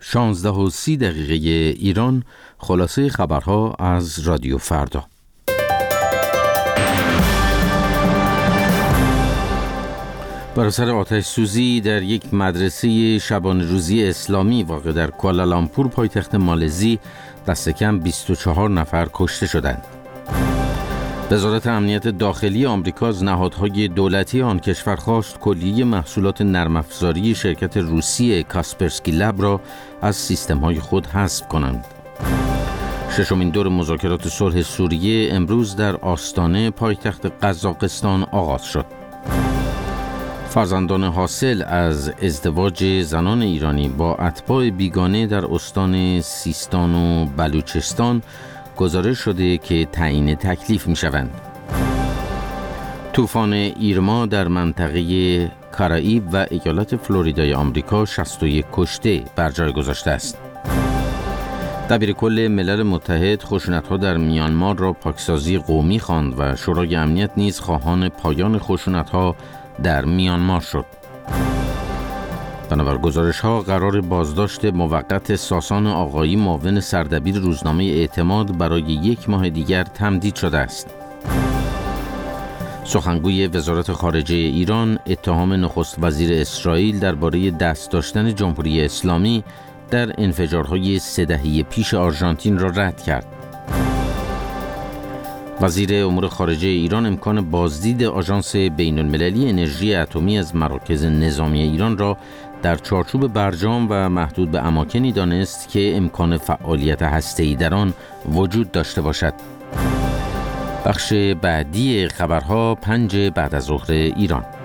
16:30 ایران. خلاصه خبرها از رادیو فردا. بر اثر آتش سوزی در یک مدرسه شبانه روزی اسلامی واقع در کوالالامپور پایتخت مالزی دست کم 24 نفر کشته شدند. وزارت امنیت داخلی آمریکا از نهادهای دولتی آن کشور خواست کلیه محصولات نرم افزاری شرکت روسی کاسپرسکی لب را از سیستم‌های خود حذف کنند. ششمین دور مذاکرات صلح سوریه امروز در آستانه پایتخت قزاقستان آغاز شد. فرزندان حاصل از ازدواج زنان ایرانی با اتباع بیگانه در استان سیستان و بلوچستان گزارش شده که تعیین تکلیف می شوند. طوفان ایرما در منطقه کارائیب و ایالت فلوریدای آمریکا 61 کشته بر جای گذاشته است. دبیرکل ملل متحد خشونت‌ها در میانمار را پاکسازی قومی خواند و شورای امنیت نیز خواهان پایان خشونت‌ها در میانمار شد. بنابر گزارش‌ها قرار بازداشت موقت ساسان آقایی معاون سردبیر روزنامه اعتماد برای 1 ماه دیگر تمدید شده است. سخنگوی وزارت خارجه ایران اتهام نخست وزیر اسرائیل درباره دست داشتن جمهوری اسلامی در انفجارهای 3 دهه پیش آرژانتین را رد کرد. وزیر امور خارجه ایران امکان بازدید آژانس بین‌المللی انرژی اتمی از مراکز نظامی ایران را در چارچوب برجام و محدود به اماکنی دانست که امکان فعالیت هسته‌ای در آن وجود داشته باشد. بخش بعدی خبرها 5 بعد از ظهر ایران.